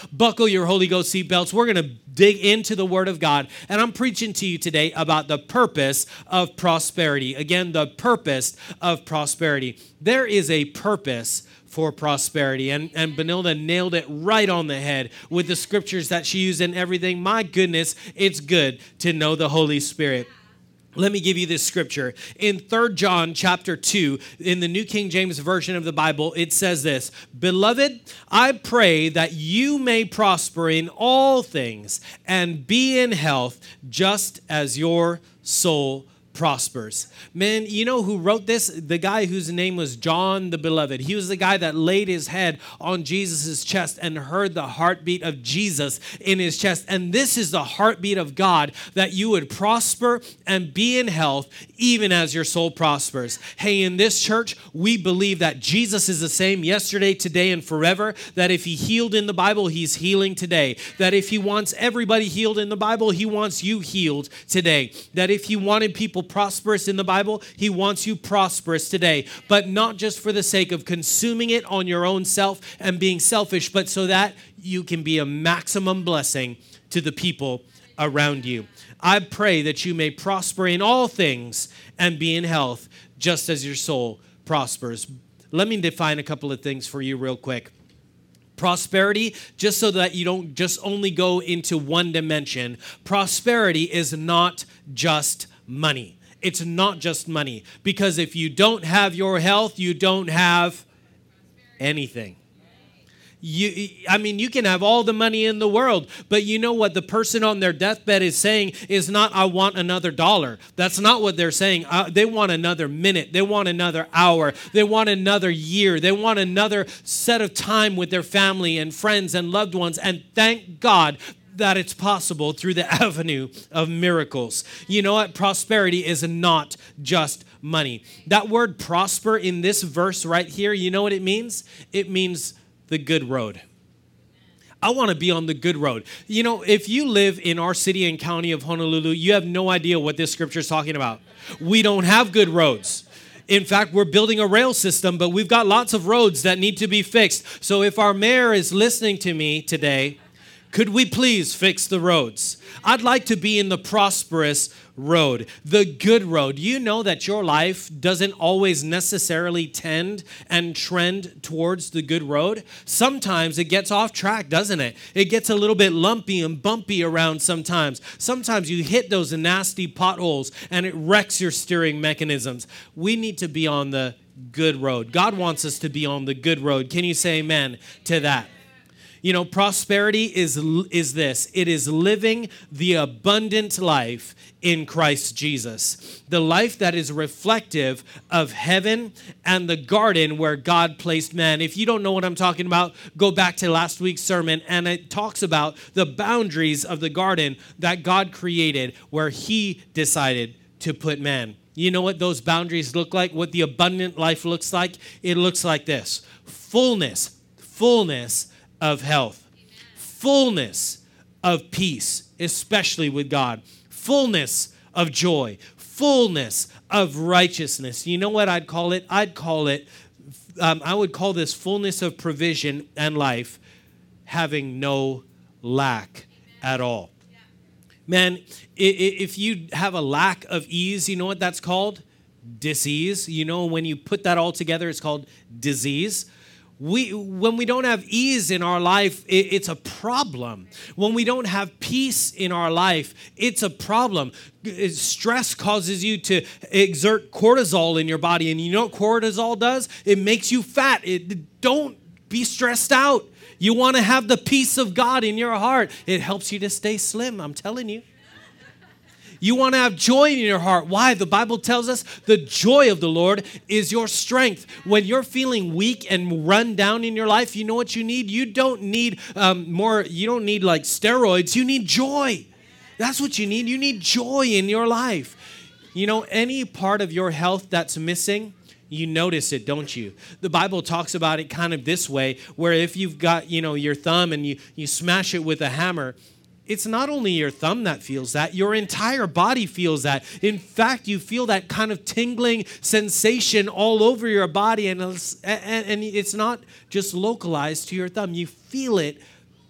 Buckle your Holy Ghost seatbelts. We're going to dig into the Word of God. And I'm preaching to you today about the purpose of prosperity. Again, the purpose of prosperity. There is a purpose for prosperity. And Benilda nailed it right on the head with the scriptures that she used and everything. My goodness, it's good to know the Holy Spirit. Let me give you this scripture. In 3 John chapter 2, in the New King James Version of the Bible, it says this, "Beloved, I pray that you may prosper in all things and be in health just as your soul prospers." Man, you know who wrote this? The guy whose name was John the Beloved. He was the guy that laid his head on Jesus' chest and heard the heartbeat of Jesus in his chest. And this is the heartbeat of God, that you would prosper and be in health even as your soul prospers. Hey, in this church, we believe that Jesus is the same yesterday, today, and forever. That if he healed in the Bible, he's healing today. That if he wants everybody healed in the Bible, he wants you healed today. That if he wanted people prosperous in the Bible, he wants you prosperous today, but not just for the sake of consuming it on your own self and being selfish, but so that you can be a maximum blessing to the people around you. I pray that you may prosper in all things and be in health just as your soul prospers. Let me define a couple of things for you real quick. Prosperity, just so that you don't just only go into one dimension, prosperity is not just money. It's not just money, because if you don't have your health, you don't have anything. You can have all the money in the world, but you know what the person on their deathbed is saying is not, "I want another dollar." That's not what they're saying. They want another minute. They want another hour. They want another year. They want another set of time with their family and friends and loved ones. And thank God that it's possible through the avenue of miracles. You know what? Prosperity is not just money. That word prosper in this verse right here, you know what it means? It means the good road. I want to be on the good road. You know, if you live in our city and county of Honolulu, you have no idea what this scripture is talking about. We don't have good roads. In fact, we're building a rail system, but we've got lots of roads that need to be fixed. So if our mayor is listening to me today, could we please fix the roads? I'd like to be in the prosperous road, the good road. You know that your life doesn't always necessarily tend and trend towards the good road. Sometimes it gets off track, doesn't it? It gets a little bit lumpy and bumpy around sometimes. Sometimes you hit those nasty potholes and it wrecks your steering mechanisms. We need to be on the good road. God wants us to be on the good road. Can you say amen to that? You know, prosperity is this. It is living the abundant life in Christ Jesus. The life that is reflective of heaven and the garden where God placed man. If you don't know what I'm talking about, go back to last week's sermon, and it talks about the boundaries of the garden that God created where he decided to put man. You know what those boundaries look like? What the abundant life looks like? It looks like this. Fullness of health, fullness of peace, especially with God, fullness of joy, fullness of righteousness. You know what I'd call it? I would call this fullness of provision and life, having no lack at all. Man, if you have a lack of ease, you know what that's called? Disease. You know, when you put that all together, it's called disease. When we don't have ease in our life, it's a problem. When we don't have peace in our life, it's a problem. Stress causes you to exert cortisol in your body. And you know what cortisol does? It makes you fat. Don't be stressed out. You want to have the peace of God in your heart. It helps you to stay slim, I'm telling you. You want to have joy in your heart. Why? The Bible tells us the joy of the Lord is your strength. When you're feeling weak and run down in your life, you know what you need? You don't need you don't need like steroids. You need joy. That's what you need. You need joy in your life. You know, any part of your health that's missing, you notice it, don't you? The Bible talks about it kind of this way, where if you've got, your thumb and you smash it with a hammer, it's not only your thumb that feels that, your entire body feels that. In fact, you feel that kind of tingling sensation all over your body, and it's not just localized to your thumb. You feel it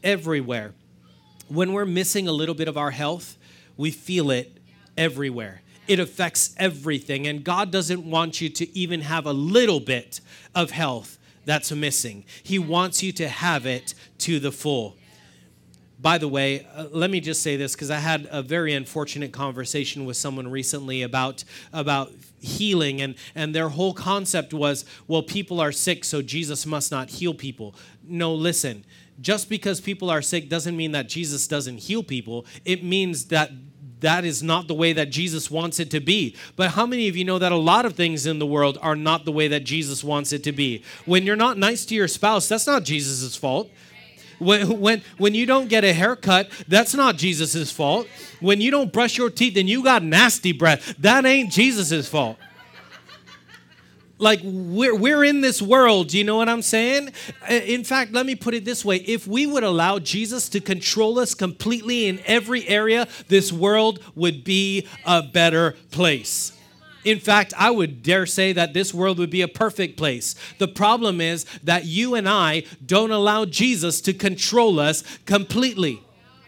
everywhere. When we're missing a little bit of our health, we feel it everywhere. It affects everything. And God doesn't want you to even have a little bit of health that's missing. He wants you to have it to the full. By the way, let me just say this, because I had a very unfortunate conversation with someone recently about healing, and their whole concept was, well, people are sick, so Jesus must not heal people. No, listen, just because people are sick doesn't mean that Jesus doesn't heal people. It means that is not the way that Jesus wants it to be. But how many of you know that a lot of things in the world are not the way that Jesus wants it to be? When you're not nice to your spouse, that's not Jesus' fault. When you don't get a haircut, that's not Jesus' fault. When you don't brush your teeth and you got nasty breath, that ain't Jesus' fault. Like, we're in this world, you know what I'm saying? In fact, let me put it this way. If we would allow Jesus to control us completely in every area, this world would be a better place. In fact, I would dare say that this world would be a perfect place. The problem is that you and I don't allow Jesus to control us completely.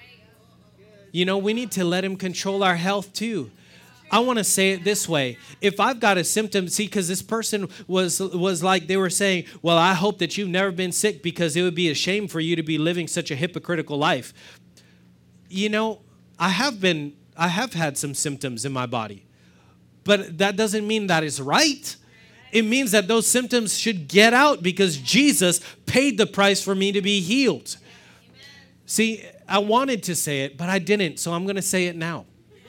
You know, we need to let him control our health too. I want to say it this way. If I've got a symptom, see, because this person was like, they were saying, well, I hope that you've never been sick because it would be a shame for you to be living such a hypocritical life. You know, I have had some symptoms in my body. But that doesn't mean that is right. It means that those symptoms should get out because Jesus paid the price for me to be healed. See, I wanted to say it, but I didn't, so I'm going to say it now.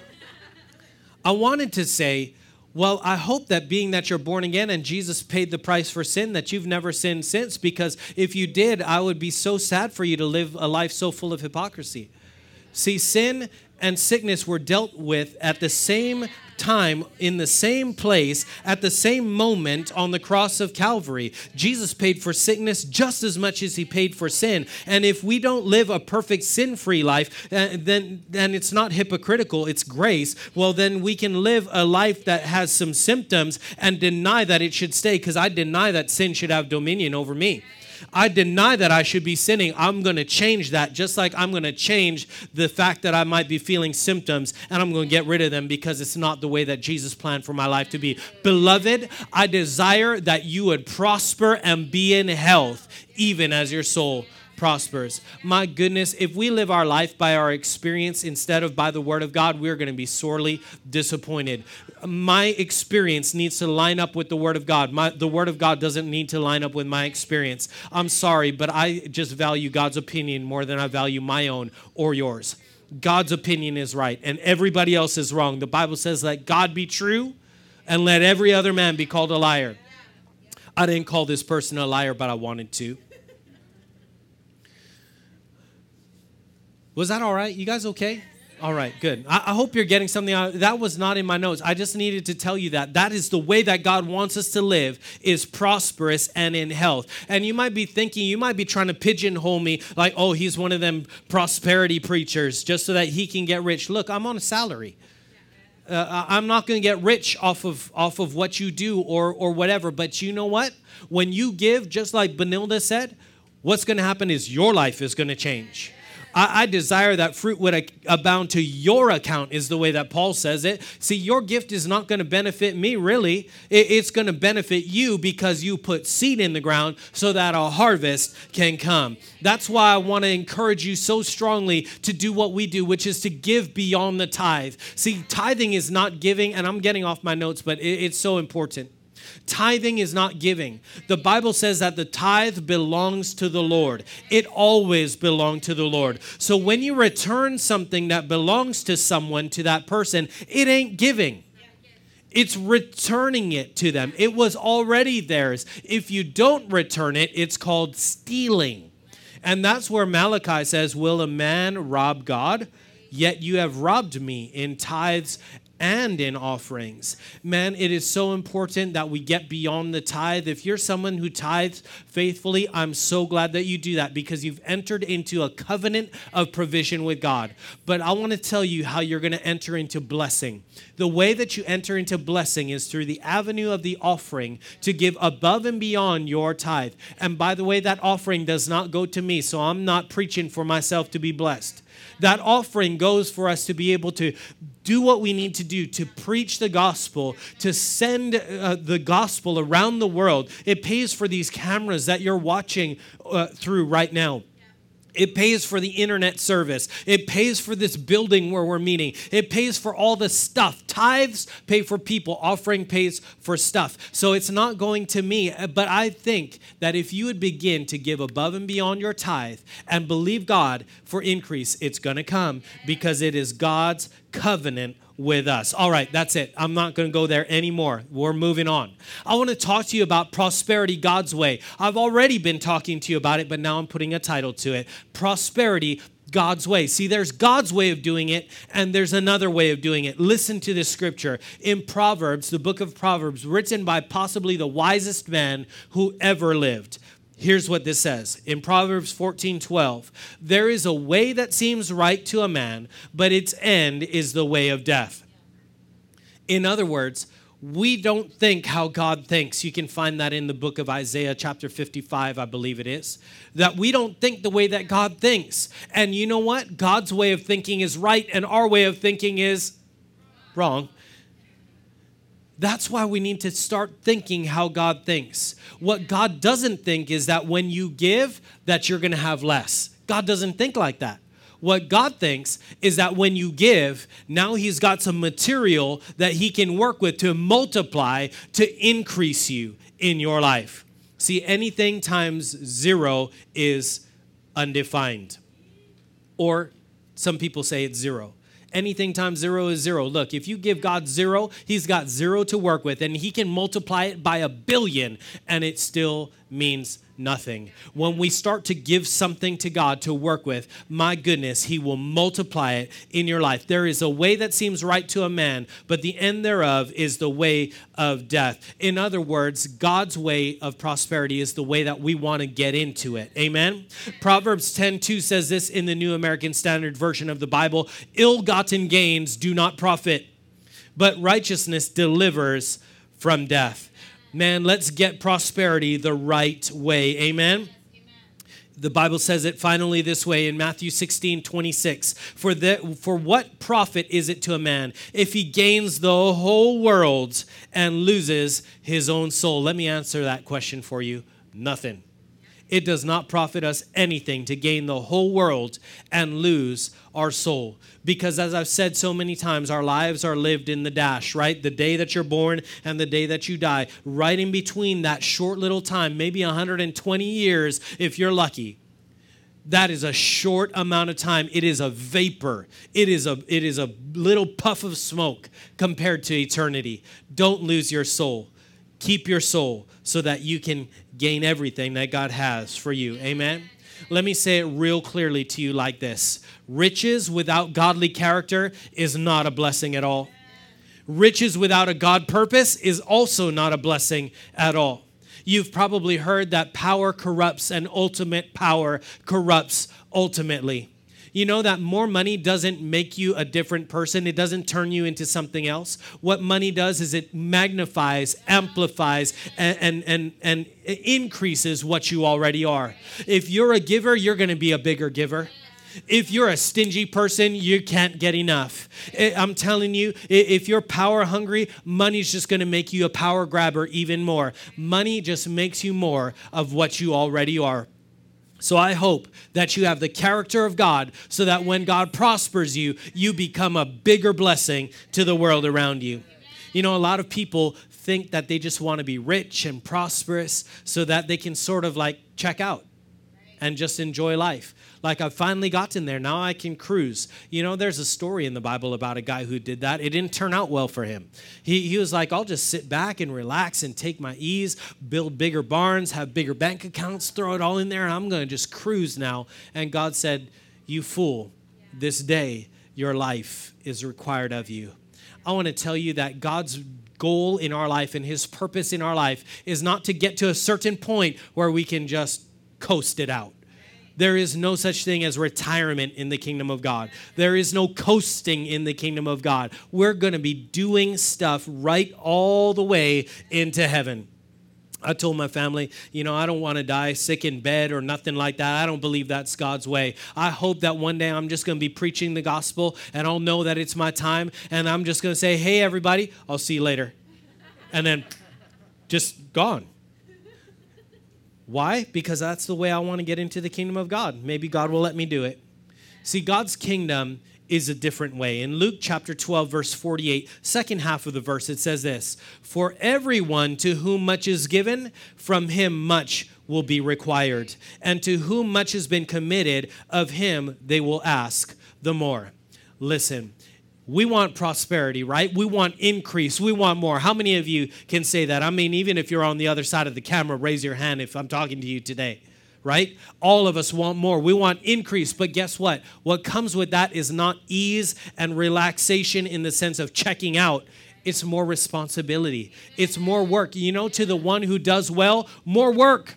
I wanted to say, well, I hope that being that you're born again and Jesus paid the price for sin, that you've never sinned since, because if you did, I would be so sad for you to live a life so full of hypocrisy. See, sin and sickness were dealt with at the same time, in the same place, at the same moment on the cross of Calvary. Jesus paid for sickness just as much as he paid for sin. And if we don't live a perfect sin-free life, then it's not hypocritical, it's grace. Well, then we can live a life that has some symptoms and deny that it should stay, because I deny that sin should have dominion over me. I deny that I should be sinning. I'm going to change that, just like I'm going to change the fact that I might be feeling symptoms, and I'm going to get rid of them because it's not the way that Jesus planned for my life to be. Beloved, I desire that you would prosper and be in health, even as your soul prospers. My goodness, if we live our life by our experience instead of by the Word of God, we're going to be sorely disappointed. My experience needs to line up with the Word of God. The Word of God doesn't need to line up with my experience. I'm sorry, but I just value God's opinion more than I value my own or yours. God's opinion is right, and everybody else is wrong. The Bible says, let God be true, and let every other man be called a liar. I didn't call this person a liar, but I wanted to. Was that all right? You guys okay? All right, good. I hope you're getting something out. That was not in my notes. I just needed to tell you that. That is the way that God wants us to live, is prosperous and in health. And you might be thinking, you might be trying to pigeonhole me like, oh, he's one of them prosperity preachers just so that he can get rich. Look, I'm on a salary. I'm not going to get rich off of what you do or whatever. But you know what? When you give, just like Benilda said, what's going to happen is your life is going to change. I desire that fruit would abound to your account, is the way that Paul says it. See, your gift is not going to benefit me, really. It's going to benefit you because you put seed in the ground so that a harvest can come. That's why I want to encourage you so strongly to do what we do, which is to give beyond the tithe. See, tithing is not giving, and I'm getting off my notes, but it's so important. Tithing is not giving. The Bible says that the tithe belongs to the Lord. It always belonged to the Lord. So when you return something that belongs to someone, to that person, it ain't giving. It's returning it to them. It was already theirs. If you don't return it, it's called stealing. And that's where Malachi says, will a man rob God? Yet you have robbed me in tithes and in offerings. Man, it is so important that we get beyond the tithe. If you're someone who tithes faithfully, I'm so glad that you do that because you've entered into a covenant of provision with God. But I want to tell you how you're going to enter into blessing. The way that you enter into blessing is through the avenue of the offering to give above and beyond your tithe. And by the way, that offering does not go to me, so I'm not preaching for myself to be blessed. That offering goes for us to be able to do what we need to do, to preach the gospel, to send the gospel around the world. It pays for these cameras that you're watching through right now. It pays for the internet service. It pays for this building where we're meeting. It pays for all the stuff. Tithes pay for people. Offering pays for stuff. So it's not going to me. But I think that if you would begin to give above and beyond your tithe and believe God for increase, it's going to come because it is God's covenant with us. All right, that's it. I'm not going to go there anymore. We're moving on. I want to talk to you about prosperity God's way. I've already been talking to you about it, but now I'm putting a title to it. Prosperity God's way. See, there's God's way of doing it, and there's another way of doing it. Listen to this scripture. In Proverbs, the book of Proverbs, written by possibly the wisest man who ever lived. Here's what this says. In Proverbs 14:12, there is a way that seems right to a man, but its end is the way of death. In other words, we don't think how God thinks. You can find that in the book of Isaiah chapter 55, I believe it is. That we don't think the way that God thinks. And you know what? God's way of thinking is right, and our way of thinking is wrong. That's why we need to start thinking how God thinks. What God doesn't think is that when you give, that you're going to have less. God doesn't think like that. What God thinks is that when you give, now he's got some material that he can work with to multiply, to increase you in your life. See, anything times zero is undefined. Or some people say it's zero. Anything times zero is zero. Look, if you give God zero, he's got zero to work with, and he can multiply it by 1 billion, and it still means nothing. When we start to give something to God to work with, my goodness, he will multiply it in your life. There is a way that seems right to a man, but the end thereof is the way of death. In other words, God's way of prosperity is the way that we want to get into it. Amen? Proverbs 10:2 says this in the New American Standard Version of the Bible, ill-gotten gains do not profit, but righteousness delivers from death. Man, let's get prosperity the right way. Amen? The Bible says it finally this way in Matthew 16:26. For what profit is it to a man if he gains the whole world and loses his own soul? Let me answer that question for you. Nothing. It does not profit us anything to gain the whole world and lose our soul. Because as I've said so many times, our lives are lived in the dash, right? The day that you're born and the day that you die. Right in between that short little time, maybe 120 years if you're lucky. That is a short amount of time. It is a vapor. It is a little puff of smoke compared to eternity. Don't lose your soul. Keep your soul so that you can gain everything that God has for you. Amen? Let me say it real clearly to you like this. Riches without godly character is not a blessing at all. Riches without a God purpose is also not a blessing at all. You've probably heard that power corrupts and ultimate power corrupts ultimately. You know that more money doesn't make you a different person. It doesn't turn you into something else. What money does is it magnifies, amplifies, and increases what you already are. If you're a giver, you're going to be a bigger giver. If you're a stingy person, you can't get enough. I'm telling you, if you're power hungry, money's just going to make you a power grabber even more. Money just makes you more of what you already are. So I hope that you have the character of God so that when God prospers you, you become a bigger blessing to the world around you. You know, a lot of people think that they just want to be rich and prosperous so that they can sort of like check out and just enjoy life. Like, I've finally gotten there. Now I can cruise. You know, there's a story in the Bible about a guy who did that. It didn't turn out well for him. He was like, I'll just sit back and relax and take my ease, build bigger barns, have bigger bank accounts, throw it all in there, and I'm going to just cruise now. And God said, you fool, this day your life is required of you. I want to tell you that God's goal in our life and his purpose in our life is not to get to a certain point where we can just coast it out. There is no such thing as retirement in the kingdom of God. There is no coasting in the kingdom of God. We're going to be doing stuff right all the way into heaven. I told my family, I don't want to die sick in bed or nothing like that. I don't believe that's God's way. I hope that one day I'm just going to be preaching the gospel and I'll know that it's my time and I'm just going to say, hey, everybody, I'll see you later. And then just gone. Why? Because that's the way I want to get into the kingdom of God. Maybe God will let me do it. See, God's kingdom is a different way. In Luke chapter 12, verse 48, second half of the verse, it says this, for everyone to whom much is given, from him much will be required. And to whom much has been committed, of him they will ask the more. Listen, we want prosperity, right? We want increase. We want more. How many of you can say that? I mean, even if you're on the other side of the camera, raise your hand if I'm talking to you today. Right? All of us want more. We want increase. But guess what? What comes with that is not ease and relaxation in the sense of checking out. It's more responsibility. It's more work. To the one who does well, more work.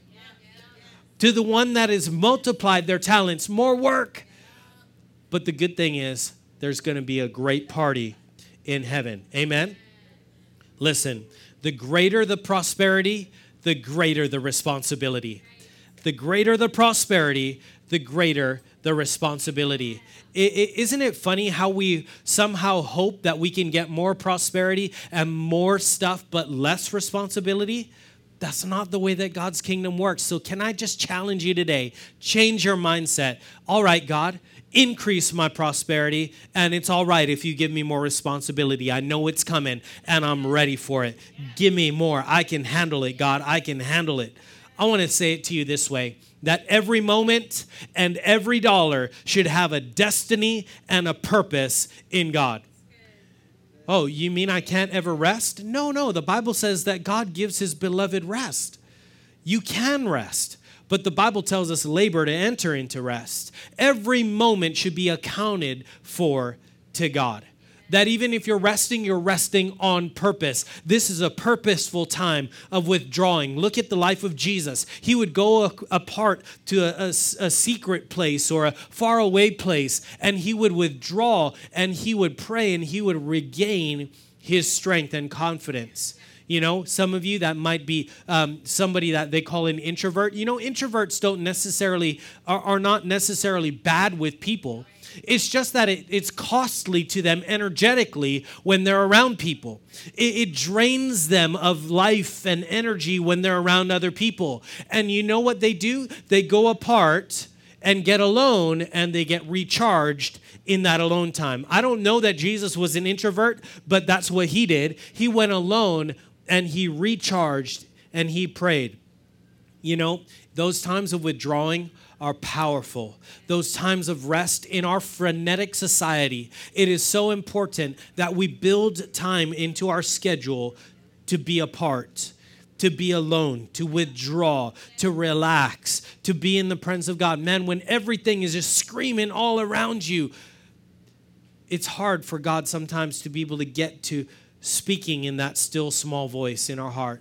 To the one that has multiplied their talents, more work. But the good thing is there's going to be a great party in heaven. Amen? Listen, the greater the prosperity, the greater the responsibility. The greater the prosperity, the greater the responsibility. Isn't it funny how we somehow hope that we can get more prosperity and more stuff, but less responsibility? That's not the way that God's kingdom works. So can I just challenge you today? Change your mindset. All right, God, increase my prosperity, and it's all right if you give me more responsibility. I know it's coming, and I'm ready for it. Give me more. I can handle it, God. I can handle it. I want to say it to you this way, that every moment and every dollar should have a destiny and a purpose in God. Oh, you mean I can't ever rest? No. The Bible says that God gives his beloved rest. You can rest, but the Bible tells us labor to enter into rest. Every moment should be accounted for to God. That even if you're resting on purpose. This is a purposeful time of withdrawing. Look at the life of Jesus. He would go apart to a secret place or a faraway place, and he would withdraw, and he would pray, and he would regain his strength and confidence. Some of you, that might be somebody that they call an introvert. Introverts are not necessarily bad with people. It's just that it's costly to them energetically when they're around people. It drains them of life and energy when they're around other people. And you know what they do? They go apart and get alone, and they get recharged in that alone time. I don't know that Jesus was an introvert, but that's what he did. He went alone, and he recharged, and he prayed. Those times of withdrawing are powerful. Those times of rest in our frenetic society, it is so important that we build time into our schedule to be apart, to be alone, to withdraw, to relax, to be in the presence of God. Man, when everything is just screaming all around you, it's hard for God sometimes to be able to get to speaking in that still small voice in our heart.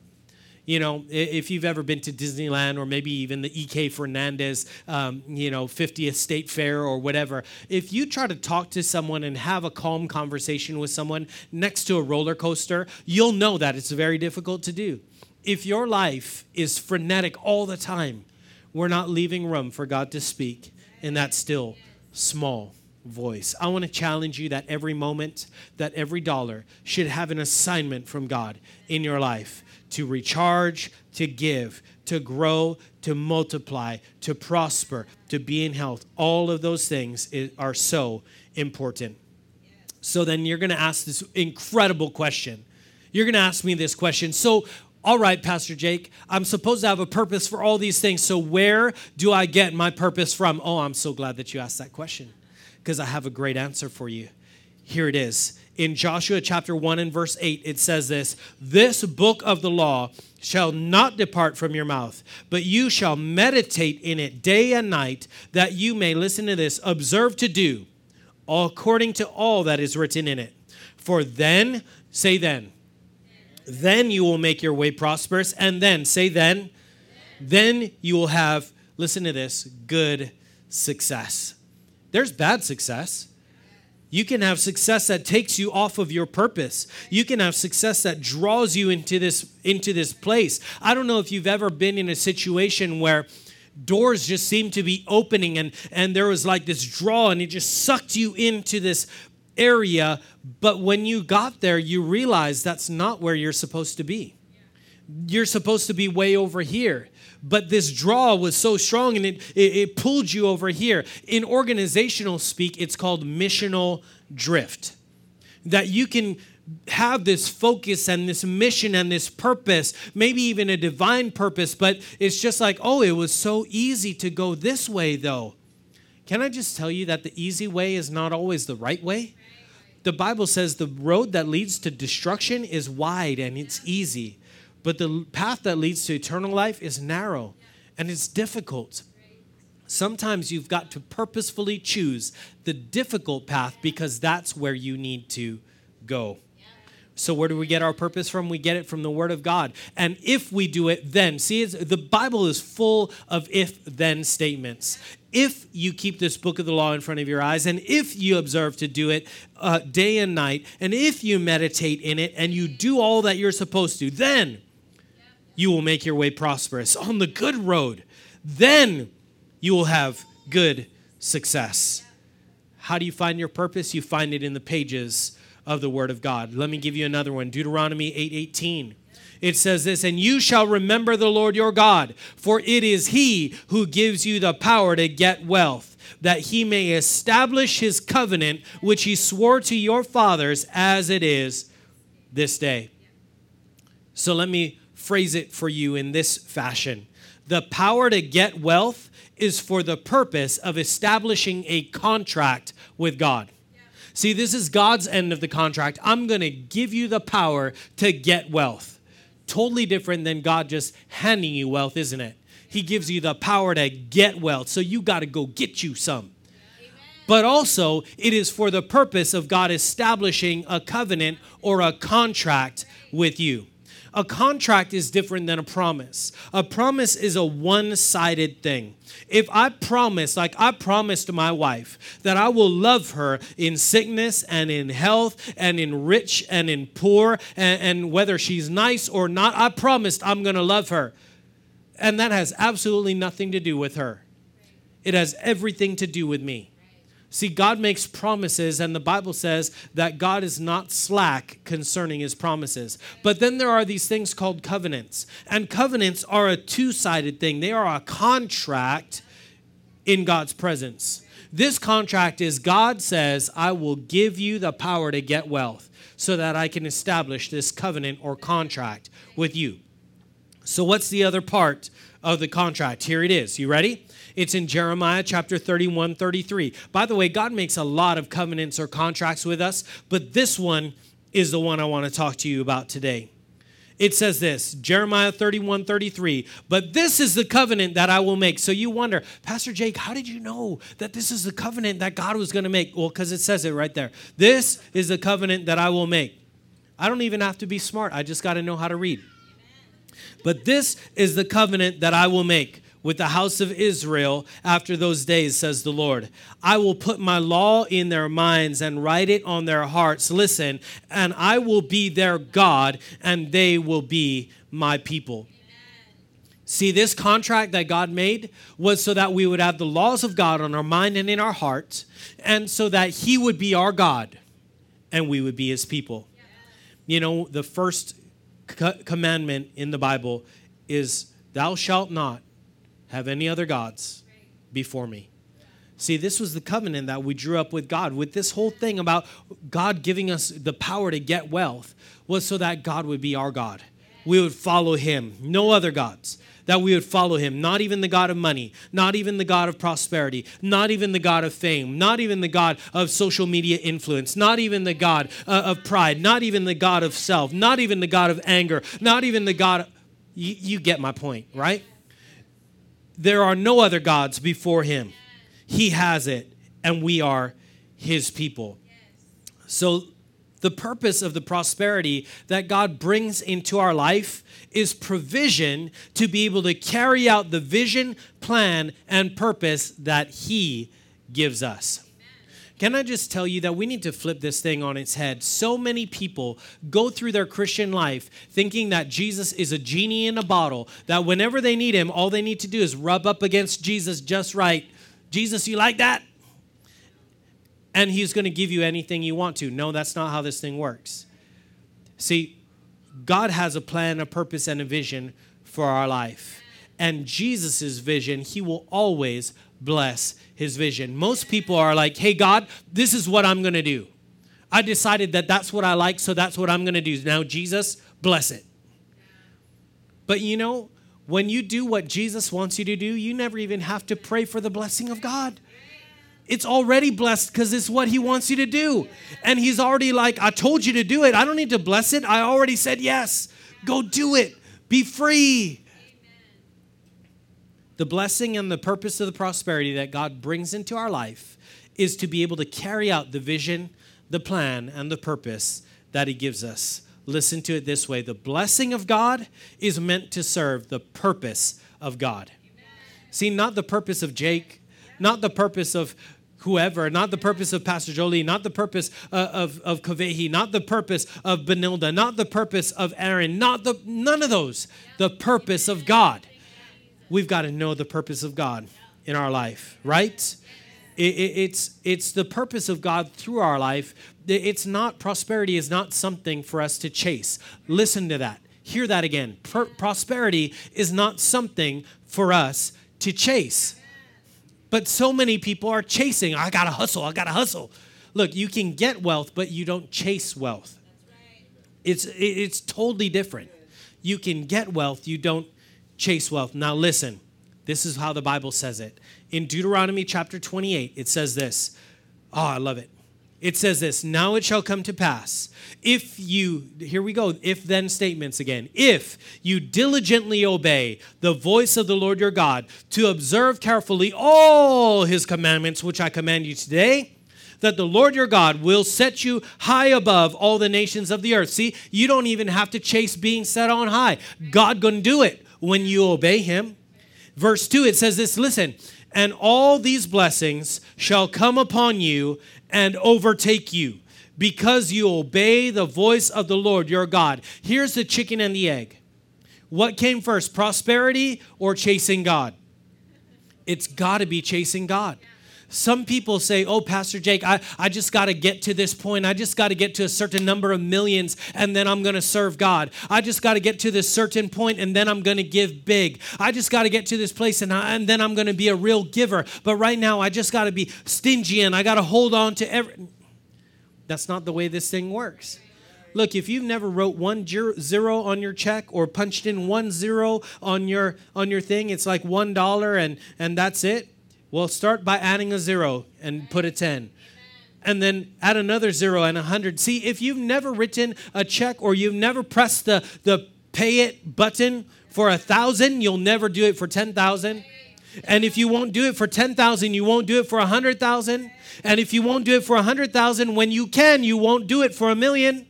If you've ever been to Disneyland or maybe even the E.K. Fernandez, 50th State Fair or whatever, if you try to talk to someone and have a calm conversation with someone next to a roller coaster, you'll know that it's very difficult to do. If your life is frenetic all the time, we're not leaving room for God to speak in that still small voice. I want to challenge you that every moment, that every dollar should have an assignment from God in your life. To recharge, to give, to grow, to multiply, to prosper, to be in health. All of those things are so important. So then you're going to ask this incredible question. You're going to ask me this question. So, all right, Pastor Jake, I'm supposed to have a purpose for all these things. So where do I get my purpose from? Oh, I'm so glad that you asked that question, because I have a great answer for you. Here it is. In Joshua chapter 1 and verse 8, it says this book of the law shall not depart from your mouth, but you shall meditate in it day and night, that you may," listen to this, "observe to do according to all that is written in it. For then, say then you will make your way prosperous. And then, say then you will have, listen to this, good success. There's bad success. You can have success that takes you off of your purpose. You can have success that draws you into this place. I don't know if you've ever been in a situation where doors just seemed to be opening and there was like this draw and it just sucked you into this area. But when you got there, you realize that's not where you're supposed to be. You're supposed to be way over here. But this draw was so strong and it pulled you over here. In organizational speak, it's called missional drift. That you can have this focus and this mission and this purpose, maybe even a divine purpose, but it's just like, oh, it was so easy to go this way though. Can I just tell you that the easy way is not always the right way? The Bible says the road that leads to destruction is wide and it's easy. But the path that leads to eternal life is narrow and it's difficult. Sometimes you've got to purposefully choose the difficult path because that's where you need to go. So where do we get our purpose from? We get it from the Word of God. And if we do it, then. See, the Bible is full of if-then statements. If you keep this book of the law in front of your eyes, and if you observe to do it day and night, and if you meditate in it, and you do all that you're supposed to, then you will make your way prosperous on the good road. Then you will have good success. How do you find your purpose? You find it in the pages of the Word of God. Let me give you another one. Deuteronomy 8:18. It says this, and you shall remember the Lord your God, for it is He who gives you the power to get wealth, that He may establish His covenant, which He swore to your fathers as it is this day. So let me phrase it for you in this fashion. The power to get wealth is for the purpose of establishing a contract with God. See, this is God's end of the contract. I'm going to give you the power to get wealth. Totally different than God just handing you wealth, isn't it? He gives you the power to get wealth, so you got to go get you some. But also, it is for the purpose of God establishing a covenant or a contract with you. A contract is different than a promise. A promise is a one-sided thing. If I promise, like I promised my wife, that I will love her in sickness and in health and in rich and in poor, and whether she's nice or not, I promised I'm going to love her. And that has absolutely nothing to do with her. It has everything to do with me. See, God makes promises, and the Bible says that God is not slack concerning His promises. But then there are these things called covenants. And covenants are a two-sided thing. They are a contract in God's presence. This contract is God says, I will give you the power to get wealth so that I can establish this covenant or contract with you. So what's the other part of the contract? Here it is. You ready? It's in Jeremiah chapter 31, 33. By the way, God makes a lot of covenants or contracts with us, but this one is the one I want to talk to you about today. It says this, Jeremiah 31, 33, but this is the covenant that I will make. So you wonder, Pastor Jake, how did you know that this is the covenant that God was going to make? Well, because it says it right there. This is the covenant that I will make. I don't even have to be smart. I just got to know how to read. But this is the covenant that I will make with the house of Israel after those days, says the Lord. I will put my law in their minds and write it on their hearts. Listen, and I will be their God, and they will be my people. See, this contract that God made was so that we would have the laws of God on our mind and in our heart, and so that He would be our God, and we would be His people. You know, the first commandment in the Bible is, thou shalt not have any other gods before me. See, this was the covenant that we drew up with God. With this whole thing about God giving us the power to get wealth was so that God would be our God. We would follow Him, no other gods. That we would follow Him, not even the God of money, not even the God of prosperity, not even the God of fame, not even the God of social media influence, not even the God of pride, not even the God of self, not even the God of anger, not even the God of... You get my point, right? There are no other gods before Him. He has it, and we are His people. So The purpose of the prosperity that God brings into our life is provision to be able to carry out the vision, plan, and purpose that He gives us. Can I just tell you that we need to flip this thing on its head? So many people go through their Christian life thinking that Jesus is a genie in a bottle, that whenever they need Him, all they need to do is rub up against Jesus just right. Jesus, you like that? And He's going to give you anything you want to. No, that's not how this thing works. See, God has a plan, a purpose, and a vision for our life. And Jesus' vision, He will always bless His vision. Most people are like, hey, God, this is what I'm going to do. I decided that that's what I like, so that's what I'm going to do. Now, Jesus, bless it. But you know, when you do what Jesus wants you to do, you never even have to pray for the blessing of God. It's already blessed because it's what He wants you to do. And He's already like, I told you to do it. I don't need to bless it. I already said yes. Go do it. Be free. The blessing and the purpose of the prosperity that God brings into our life is to be able to carry out the vision, the plan, and the purpose that He gives us. Listen to it this way. The blessing of God is meant to serve the purpose of God. See, not the purpose of Jake, not the purpose of whoever, not the purpose of Pastor Jolie, not the purpose of Kavehi, not the purpose of Benilda, not the purpose of Aaron, none of those. The purpose of God. We've got to know the purpose of God in our life, right? It's the purpose of God through our life. It's not, prosperity is not something for us to chase. Listen to that. Hear that again. Prosperity is not something for us to chase. But so many people are chasing. I got to hustle. I got to hustle. Look, you can get wealth, but you don't chase wealth. It's totally different. You can get wealth. You don't chase wealth. Now listen, this is how the Bible says it. In Deuteronomy chapter 28, it says this. Oh, I love it. It says this, now it shall come to pass, if you, here we go, if then statements again. If you diligently obey the voice of the Lord your God to observe carefully all His commandments, which I command you today, that the Lord your God will set you high above all the nations of the earth. See, you don't even have to chase being set on high. God gonna do it when you obey Him. Verse 2, it says this, listen, and all these blessings shall come upon you and overtake you because you obey the voice of the Lord your God. Here's the chicken and the egg. What came first, prosperity or chasing God? It's got to be chasing God. Some people say, oh, Pastor Jake, I just got to get to this point. I just got to get to a certain number of millions, and then I'm going to serve God. I just got to get to this certain point, and then I'm going to give big. I just got to get to this place, and then I'm going to be a real giver. But right now, I just got to be stingy, and I got to hold on to every... That's not the way this thing works. Look, if you've never wrote 1 on your check or punched in 1 on your thing, it's like $1 and that's it. Well, start by adding a 0 and put a 10. And then add another 0 and 100. See, if you've never written a check or you've never pressed the pay it button for 1,000, you'll never do it for 10,000. And if you won't do it for 10,000, you won't do it for 100,000. And if you won't do it for 100,000, when you can, you won't do it for 1,000,000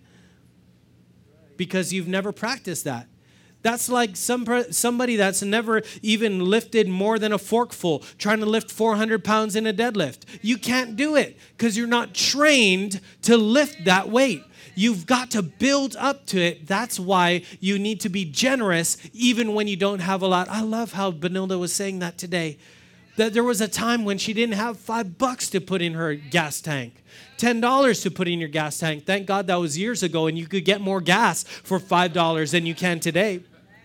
because you've never practiced that. That's like somebody that's never even lifted more than a forkful, trying to lift 400 pounds in a deadlift. You can't do it because you're not trained to lift that weight. You've got to build up to it. That's why you need to be generous even when you don't have a lot. I love how Benilda was saying that today. That there was a time when she didn't have $5 to put in her gas tank. $10 to put in your gas tank. Thank God that was years ago and you could get more gas for $5 than you can today.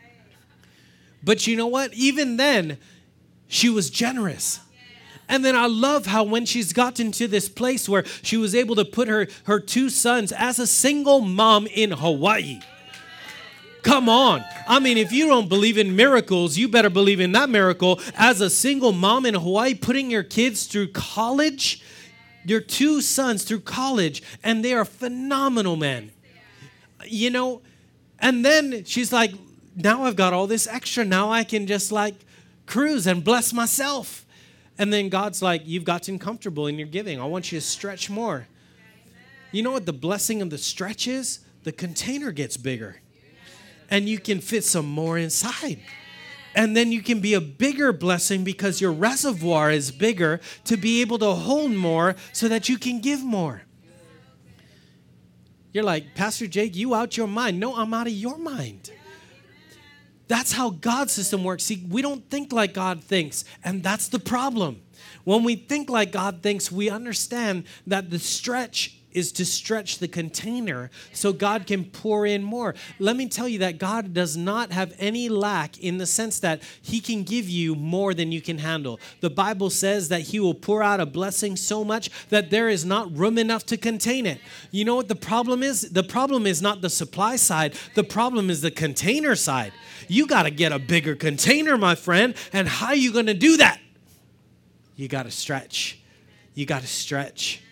But you know what? Even then, she was generous. And then I love how when she's gotten to this place where she was able to put her 2 sons as a single mom in Hawaii. Come on. I mean, if you don't believe in miracles, you better believe in that miracle. As a single mom in Hawaii, putting your kids through college, your 2 sons through college, and they are phenomenal men. You know, and then she's like, now I've got all this extra. Now I can just like cruise and bless myself. And then God's like, you've gotten comfortable in your giving. I want you to stretch more. You know what the blessing of the stretch is? The container gets bigger. And you can fit some more inside. And then you can be a bigger blessing because your reservoir is bigger to be able to hold more so that you can give more. You're like, Pastor Jake, you out your mind. No, I'm out of your mind. That's how God's system works. See, we don't think like God thinks, and that's the problem. When we think like God thinks, we understand that the stretch is to stretch the container so God can pour in more. Let me tell you that God does not have any lack in the sense that he can give you more than you can handle. The Bible says that he will pour out a blessing so much that there is not room enough to contain it. You know what the problem is? The problem is not the supply side. The problem is the container side. You got to get a bigger container, my friend. And how are you going to do that? You got to stretch. You got to stretch.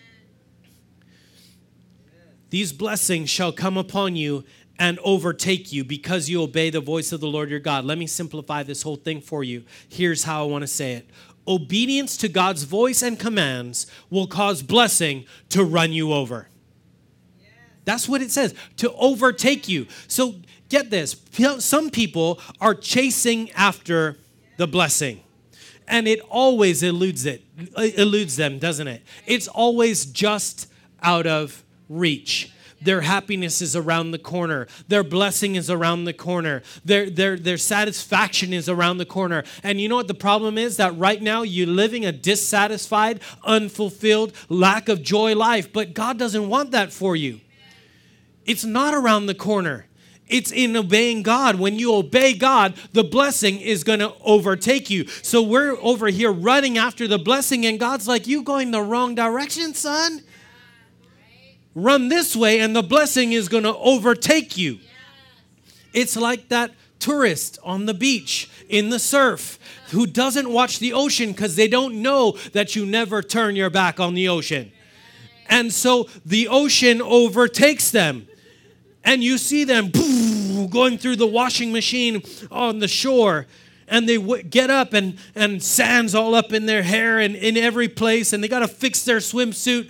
These blessings shall come upon you and overtake you because you obey the voice of the Lord your God. Let me simplify this whole thing for you. Here's how I want to say it. Obedience to God's voice and commands will cause blessing to run you over. That's what it says, to overtake you. So get this. Some people are chasing after the blessing. And it always eludes them, doesn't it? It's always just out of reach. Their happiness is around the corner. Their blessing is around the corner. Their satisfaction is around the corner. And you know what the problem is? That right now you're living a dissatisfied, unfulfilled, lack of joy life. But God doesn't want that for you. It's not around the corner. It's in obeying God. When you obey God, the blessing is going to overtake you. So we're over here running after the blessing, and God's like, you going the wrong direction, son. Run this way, and the blessing is going to overtake you. It's like that tourist on the beach in the surf who doesn't watch the ocean because they don't know that you never turn your back on the ocean. And so the ocean overtakes them. And you see them going through the washing machine on the shore. And they get up and sand's all up in their hair and in every place. And they got to fix their swimsuit.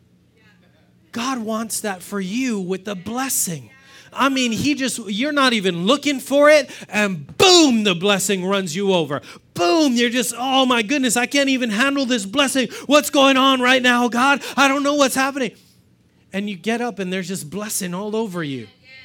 God wants that for you with the blessing. I mean, you're not even looking for it. And boom, the blessing runs you over. Boom, you're just, oh my goodness, I can't even handle this blessing. What's going on right now, God? I don't know what's happening. And you get up and there's just blessing all over you.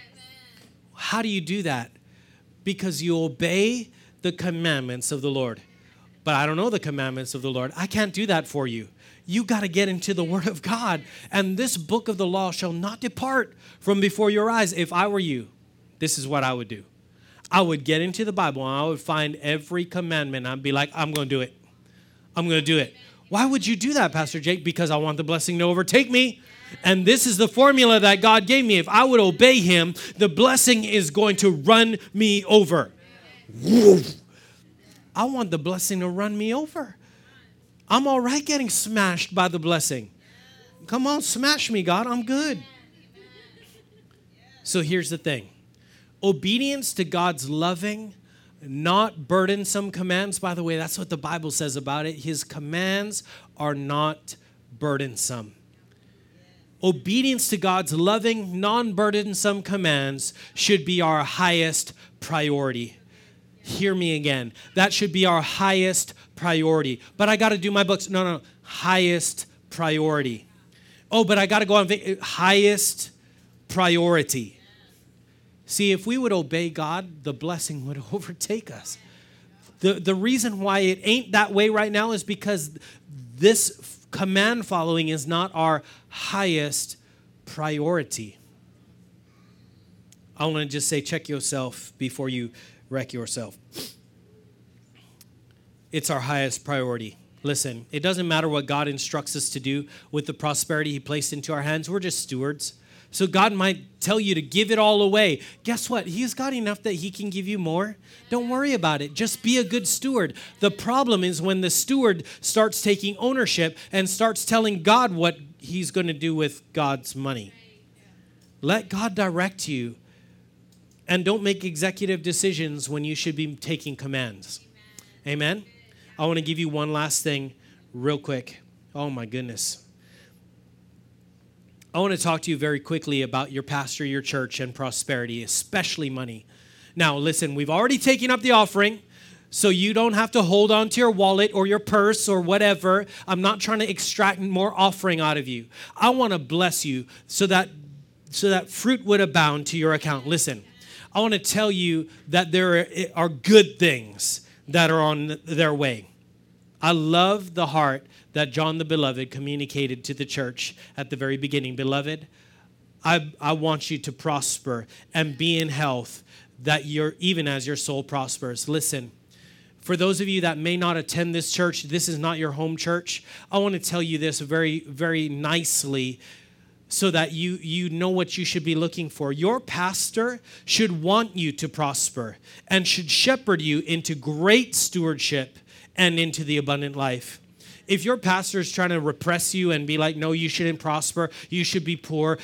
How do you do that? Because you obey the commandments of the Lord. But I don't know the commandments of the Lord. I can't do that for you. You got to get into the Word of God. And this book of the law shall not depart from before your eyes. If I were you, this is what I would do. I would get into the Bible and I would find every commandment. I'd be like, I'm going to do it. I'm going to do it. Why would you do that, Pastor Jake? Because I want the blessing to overtake me. And this is the formula that God gave me. If I would obey him, the blessing is going to run me over. I want the blessing to run me over. I'm all right getting smashed by the blessing. Come on, smash me, God. I'm good. So here's the thing. Obedience to God's loving, not burdensome commands. By the way, that's what the Bible says about it. His commands are not burdensome. Obedience to God's loving, non-burdensome commands should be our highest priority. Hear me again. That should be our highest priority. But I got to do my books. No. Highest priority. Oh, but I got to go on highest priority. See, if we would obey God, the blessing would overtake us. The reason why it ain't that way right now is because this command following is not our highest priority. I want to just say, check yourself before you wreck yourself. It's our highest priority. Listen, it doesn't matter what God instructs us to do with the prosperity he placed into our hands. We're just stewards. So God might tell you to give it all away. Guess what? He's got enough that he can give you more. Don't worry about it. Just be a good steward. The problem is when the steward starts taking ownership and starts telling God what he's going to do with God's money. Let God direct you, and don't make executive decisions when you should be taking commands. Amen? I want to give you one last thing real quick. Oh my goodness. I want to talk to you very quickly about your pastor, your church, and prosperity, especially money. Now, listen, we've already taken up the offering, so you don't have to hold on to your wallet or your purse or whatever. I'm not trying to extract more offering out of you. I want to bless you so that fruit would abound to your account. Listen, I want to tell you that there are good things that are on their way. I love the heart that John the Beloved communicated to the church at the very beginning. Beloved, I want you to prosper and be in health, that even as your soul prospers. Listen, for those of you that may not attend this church, this is not your home church. I want to tell you this very, very nicely so that you know what you should be looking for. Your pastor should want you to prosper and should shepherd you into great stewardship and into the abundant life. If your pastor is trying to repress you and be like, no, you shouldn't prosper, you should be poor,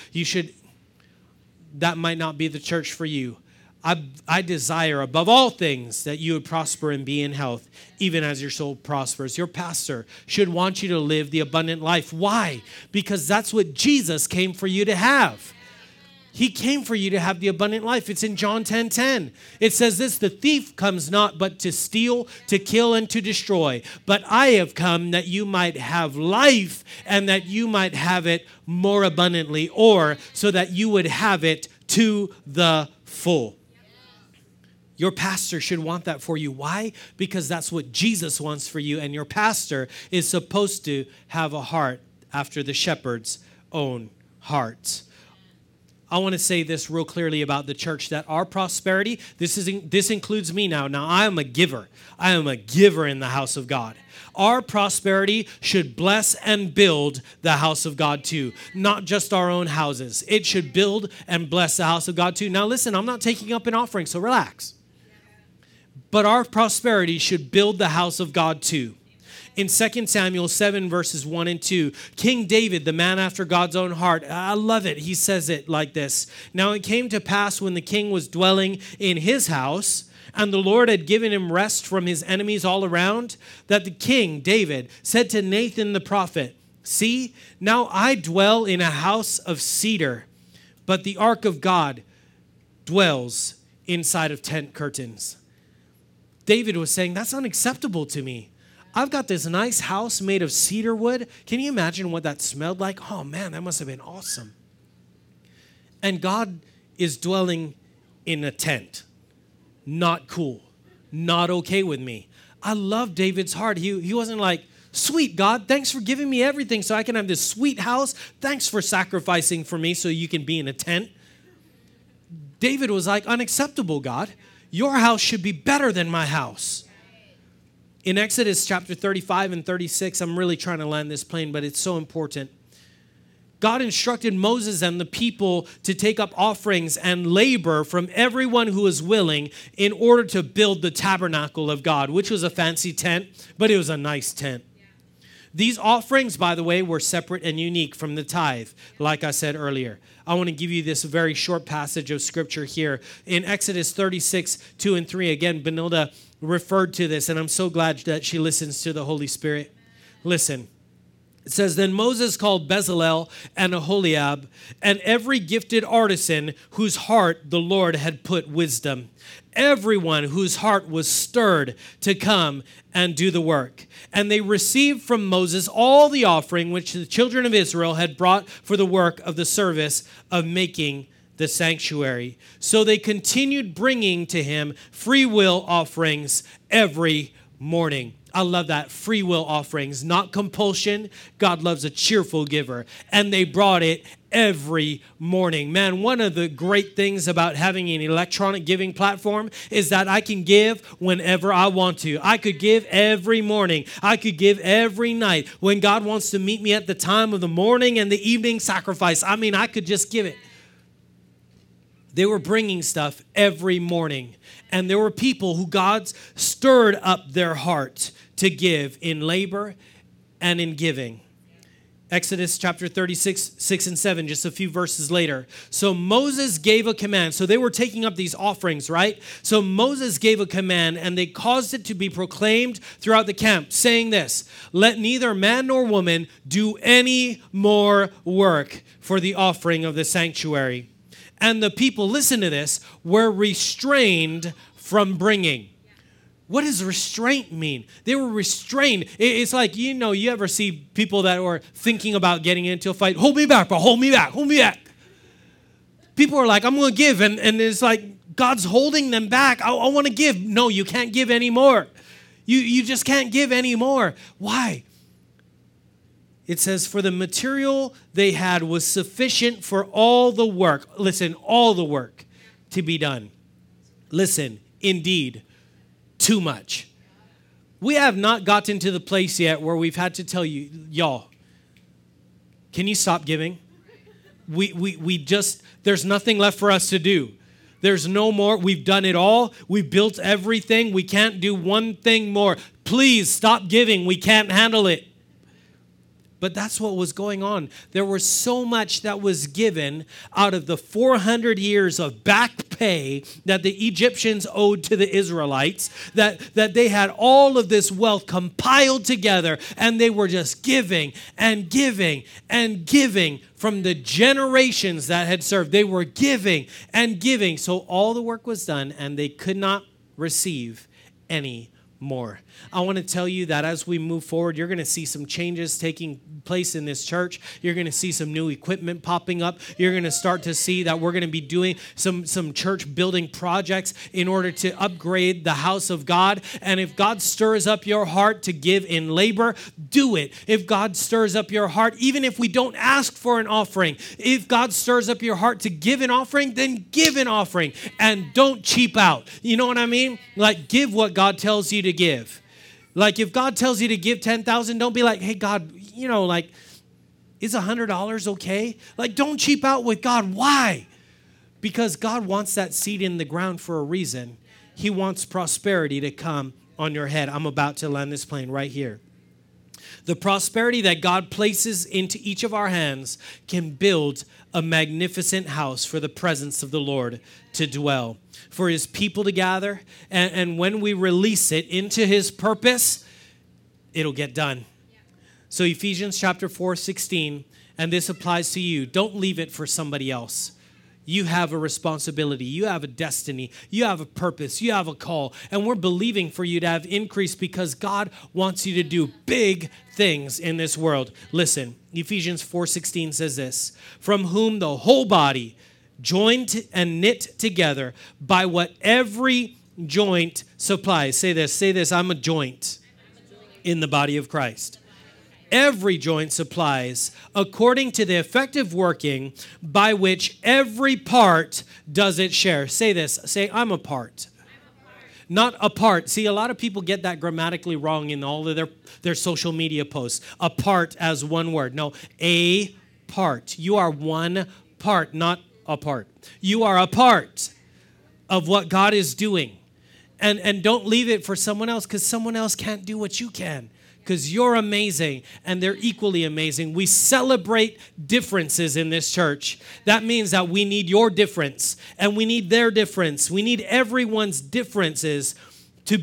that might not be the church for you. I desire above all things that you would prosper and be in health, even as your soul prospers. Your pastor should want you to live the abundant life. Why? Because that's what Jesus came for you to have. He came for you to have the abundant life. It's in John 10:10. It says this, the thief comes not but to steal, to kill, and to destroy. But I have come that you might have life and that you might have it more abundantly, or so that you would have it to the full. Your pastor should want that for you. Why? Because that's what Jesus wants for you, and your pastor is supposed to have a heart after the shepherd's own heart. I want to say this real clearly about the church, that our prosperity, this includes me now. Now, I am a giver. I am a giver in the house of God. Our prosperity should bless and build the house of God too, not just our own houses. It should build and bless the house of God too. Now, listen, I'm not taking up an offering, so relax. But our prosperity should build the house of God too. In 2 Samuel 7, verses 1 and 2, King David, the man after God's own heart, I love it. He says it like this. Now it came to pass when the king was dwelling in his house, and the Lord had given him rest from his enemies all around, that the king, David, said to Nathan the prophet, see, now I dwell in a house of cedar, but the ark of God dwells inside of tent curtains. David was saying, that's unacceptable to me. I've got this nice house made of cedar wood. Can you imagine what that smelled like? Oh man, that must have been awesome. And God is dwelling in a tent. Not cool. Not okay with me. I love David's heart. He wasn't like, sweet God, thanks for giving me everything so I can have this sweet house. Thanks for sacrificing for me so you can be in a tent. David was like, unacceptable, God. Your house should be better than my house. In Exodus chapter 35 and 36, I'm really trying to land this plane, but it's so important. God instructed Moses and the people to take up offerings and labor from everyone who was willing in order to build the tabernacle of God, which was a fancy tent, but it was a nice tent. These offerings, by the way, were separate and unique from the tithe, like I said earlier. I want to give you this very short passage of scripture here. In Exodus 36, 2 and 3, again, Benilda referred to this, and I'm so glad that she listens to the Holy Spirit. Listen. It says, then Moses called Bezalel and Aholiab and every gifted artisan whose heart the Lord had put wisdom. Everyone whose heart was stirred to come and do the work. And they received from Moses all the offering which the children of Israel had brought for the work of the service of making the sanctuary. So they continued bringing to him free will offerings every morning. I love that. Free will offerings, not compulsion. God loves a cheerful giver. And they brought it every morning. Man, one of the great things about having an electronic giving platform is that I can give whenever I want to. I could give every morning. I could give every night. When God wants to meet me at the time of the morning and the evening sacrifice, I could just give it. They were bringing stuff every morning. And there were people who God stirred up their heart to give in labor and in giving. Exodus chapter 36, 6 and 7, just a few verses later. So Moses gave a command. So they were taking up these offerings, right? So Moses gave a command, and they caused it to be proclaimed throughout the camp, saying this: let neither man nor woman do any more work for the offering of the sanctuary. And the people, listen to this, were restrained from bringing. What does restraint mean? They were restrained. It's like, you ever see people that are thinking about getting into a fight? Hold me back, bro. Hold me back. Hold me back. People are like, I'm going to give. And it's like God's holding them back. I want to give. No, you can't give anymore. You just can't give anymore. Why? It says, for the material they had was sufficient for all the work. Listen, all the work to be done. Listen, indeed, too much. We have not gotten to the place yet where we've had to tell you, y'all, can you stop giving? We just, there's nothing left for us to do. There's no more. We've done it all. We've built everything. We can't do one thing more. Please stop giving. We can't handle it. But that's what was going on. There was so much that was given out of the 400 years of back pay that the Egyptians owed to the Israelites, that they had all of this wealth compiled together, and they were just giving and giving and giving from the generations that had served. They were giving and giving. So all the work was done, and they could not receive any more. I want to tell you that as we move forward, you're going to see some changes taking place in this church. You're going to see some new equipment popping up. You're going to start to see that we're going to be doing some church building projects in order to upgrade the house of God. And if God stirs up your heart to give in labor, do it. If God stirs up your heart, even if we don't ask for an offering, if God stirs up your heart to give an offering, then give an offering and don't cheap out. You know what I mean? Like, give what God tells you to give. Like, if God tells you to give $10,000, don't be like, hey, God, is $100 okay? Like, don't cheap out with God. Why? Because God wants that seed in the ground for a reason. He wants prosperity to come on your head. I'm about to land this plane right here. The prosperity that God places into each of our hands can build a magnificent house for the presence of the Lord to dwell, for his people to gather. And when we release it into his purpose, it'll get done. So Ephesians chapter 4:16, and this applies to you. Don't leave it for somebody else. You have a responsibility. You have a destiny. You have a purpose. You have a call. And we're believing for you to have increase because God wants you to do big things in this world. Listen, Ephesians 4:16 says this: from whom the whole body, joined and knit together by what every joint supplies. Say this, I'm a joint in the body of Christ. Every joint supplies according to the effective working by which every part does its share. Say this. Say, I'm a part. Not a part. See, a lot of people get that grammatically wrong in all of their social media posts. A part as one word. No, a part. You are one part, not a part. You are a part of what God is doing. And don't leave it for someone else, because someone else can't do what you can. Because you're amazing and they're equally amazing. We celebrate differences in this church. That means that we need your difference and we need their difference. We need everyone's differences to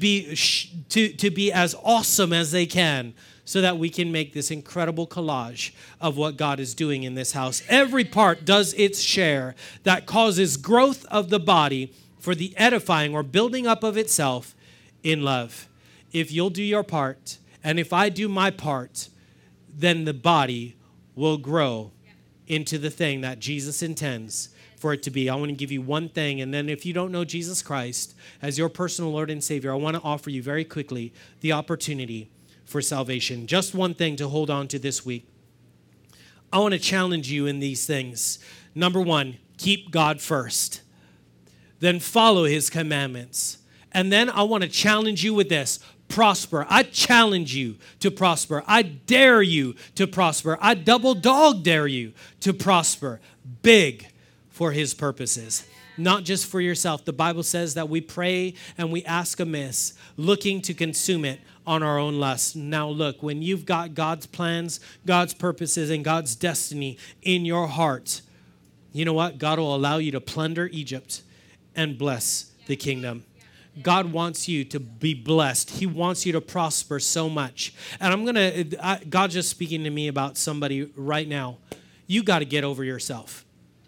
be as awesome as they can, so that we can make this incredible collage of what God is doing in this house. Every part does its share that causes growth of the body for the edifying or building up of itself in love. If you'll do your part, and if I do my part, then the body will grow into the thing that Jesus intends for it to be. I want to give you one thing, and then if you don't know Jesus Christ as your personal Lord and Savior, I want to offer you very quickly the opportunity for salvation. Just one thing to hold on to this week. I want to challenge you in these things. Number one, keep God first. Then follow his commandments. And then I want to challenge you with this. Prosper. I challenge you to prosper. I dare you to prosper. I double dog dare you to prosper big for his purposes. not just for yourself. The Bible says that we pray and we ask amiss, looking to consume it on our own lust. Now look, when you've got God's plans, God's purposes, and God's destiny in your heart, you know what? God will allow you to plunder Egypt and bless the kingdom. God wants you to be blessed. He wants you to prosper so much. And God's just speaking to me about somebody right now. You got to get over yourself.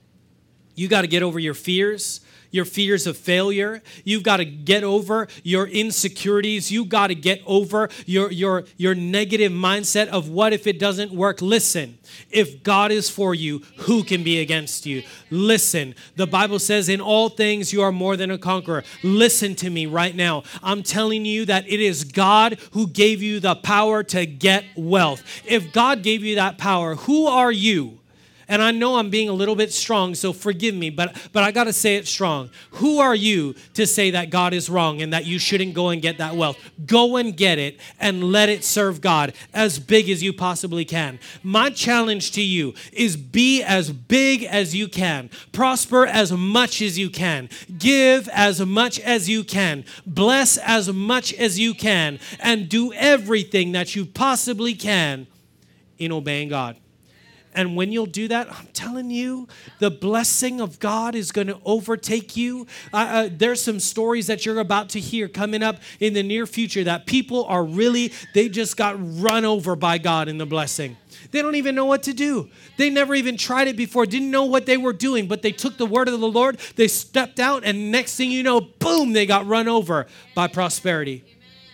You got to get over your fears of failure. You've got to get over your insecurities. You got to get over your negative mindset of what if it doesn't work. Listen, if God is for you, who can be against you? Listen, the Bible says in all things you are more than a conqueror. Listen to me right now. I'm telling you that it is God who gave you the power to get wealth. If God gave you that power, who are you? And I know I'm being a little bit strong, so forgive me, but I got to say it strong. Who are you to say that God is wrong and that you shouldn't go and get that wealth? Go and get it and let it serve God as big as you possibly can. My challenge to you is be as big as you can. Prosper as much as you can. Give as much as you can. Bless as much as you can. And do everything that you possibly can in obeying God. And when you'll do that, I'm telling you, the blessing of God is going to overtake you. There's some stories that you're about to hear coming up in the near future that people are they just got run over by God in the blessing. They don't even know what to do. They never even tried it before, didn't know what they were doing, but they took the word of the Lord, they stepped out, and next thing you know, boom, they got run over by prosperity.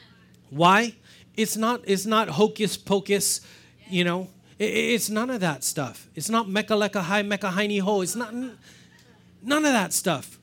Why? It's not hocus pocus, you know. It's none of that stuff. It's not mecca lecca hi mecca hiney ho. It's not none of that stuff.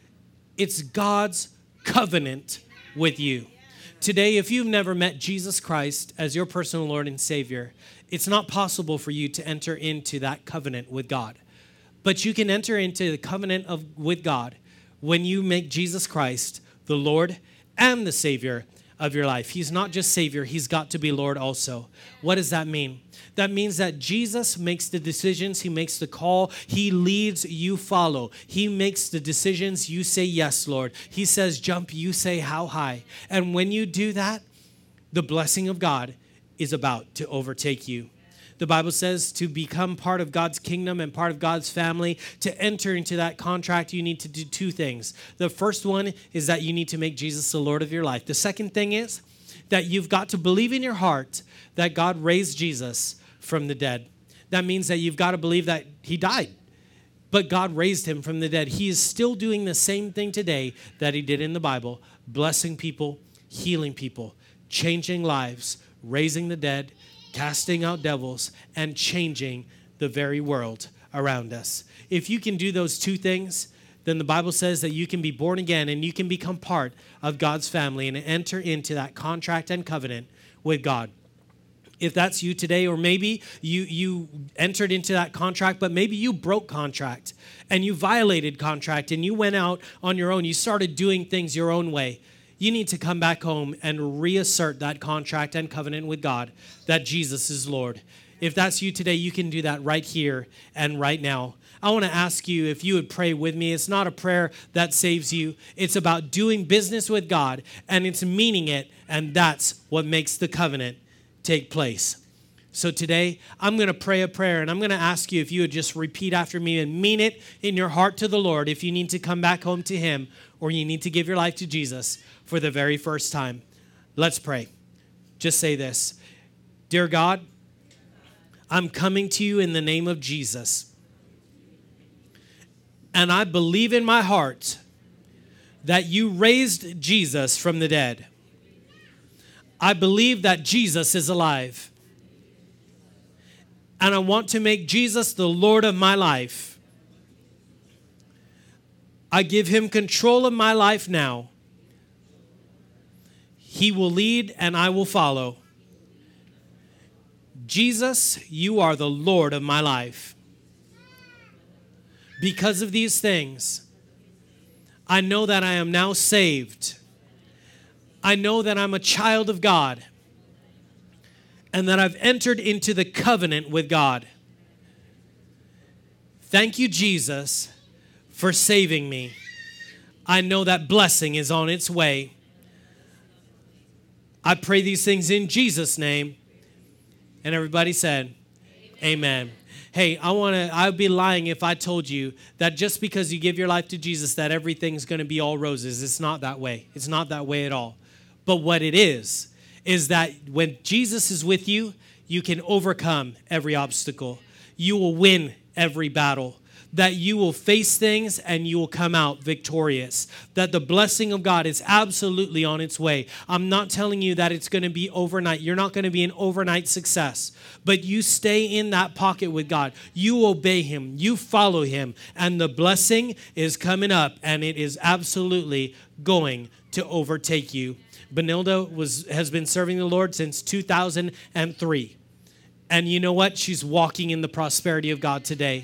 It's God's covenant with you. Today, if you've never met Jesus Christ as your personal Lord and Savior, it's not possible for you to enter into that covenant with God. But you can enter into the covenant with God when you make Jesus Christ the Lord and the Savior of your life. He's not just Savior, He's got to be Lord also. What does that mean? That means that Jesus makes the decisions, He makes the call, He leads, you follow. He makes the decisions, you say yes, Lord. He says jump, you say how high. And when you do that, the blessing of God is about to overtake you. The Bible says to become part of God's kingdom and part of God's family, to enter into that contract, you need to do two things. The first one is that you need to make Jesus the Lord of your life. The second thing is that you've got to believe in your heart that God raised Jesus from the dead. That means that you've got to believe that He died, but God raised Him from the dead. He is still doing the same thing today that He did in the Bible, blessing people, healing people, changing lives, raising the dead, casting out devils, and changing the very world around us. If you can do those two things, then the Bible says that you can be born again and you can become part of God's family and enter into that contract and covenant with God. If that's you today, or maybe you entered into that contract, but maybe you broke contract and you violated contract and you went out on your own, you started doing things your own way. You need to come back home and reassert that contract and covenant with God that Jesus is Lord. If that's you today, you can do that right here and right now. I want to ask you if you would pray with me. It's not a prayer that saves you. It's about doing business with God, and it's meaning it, and that's what makes the covenant take place. So today, I'm going to pray a prayer, and I'm going to ask you if you would just repeat after me and mean it in your heart to the Lord if you need to come back home to Him or you need to give your life to Jesus for the very first time. Let's pray. Just say this. Dear God, I'm coming to you in the name of Jesus. And I believe in my heart that you raised Jesus from the dead. I believe that Jesus is alive. And I want to make Jesus the Lord of my life. I give Him control of my life now. He will lead and I will follow. Jesus, you are the Lord of my life. Because of these things, I know that I am now saved. I know that I'm a child of God and that I've entered into the covenant with God. Thank you, Jesus, for saving me. I know that blessing is on its way. I pray these things in Jesus' name. And everybody said, amen. Hey, I'd be lying if I told you that just because you give your life to Jesus, that everything's going to be all roses. It's not that way. It's not that way at all. But what it is that when Jesus is with you, you can overcome every obstacle. You will win every battle. That you will face things and you will come out victorious. That the blessing of God is absolutely on its way. I'm not telling you that it's going to be overnight. You're not going to be an overnight success. But you stay in that pocket with God. You obey Him. You follow Him. And the blessing is coming up, and it is absolutely going to overtake you. Benilda has been serving the Lord since 2003. And you know what? She's walking in the prosperity of God today.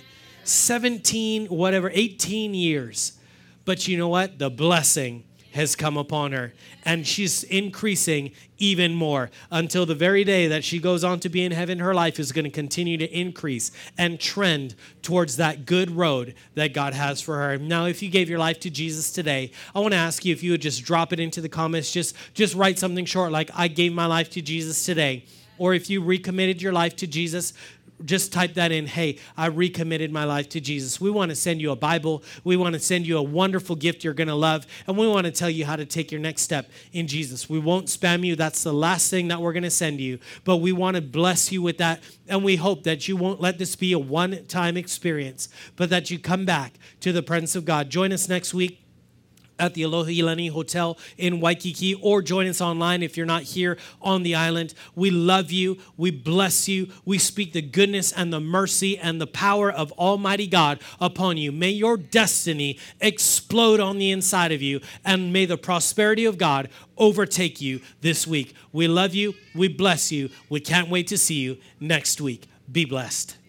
18 years. But you know what? The blessing has come upon her. And she's increasing even more until the very day that she goes on to be in heaven. Her life is going to continue to increase and trend towards that good road that God has for her. Now, if you gave your life to Jesus today, I want to ask you if you would just drop it into the comments. Just write something short like, I gave my life to Jesus today. Or if you recommitted your life to Jesus, just type that in. Hey, I recommitted my life to Jesus. We want to send you a Bible. We want to send you a wonderful gift you're going to love. And we want to tell you how to take your next step in Jesus. We won't spam you. That's the last thing that we're going to send you. But we want to bless you with that. And we hope that you won't let this be a one-time experience, but that you come back to the presence of God. Join us next week at the Aloha Ilani Hotel in Waikiki, or join us online if you're not here on the island. We love you. We bless you. We speak the goodness and the mercy and the power of Almighty God upon you. May your destiny explode on the inside of you, and may the prosperity of God overtake you this week. We love you. We bless you. We can't wait to see you next week. Be blessed.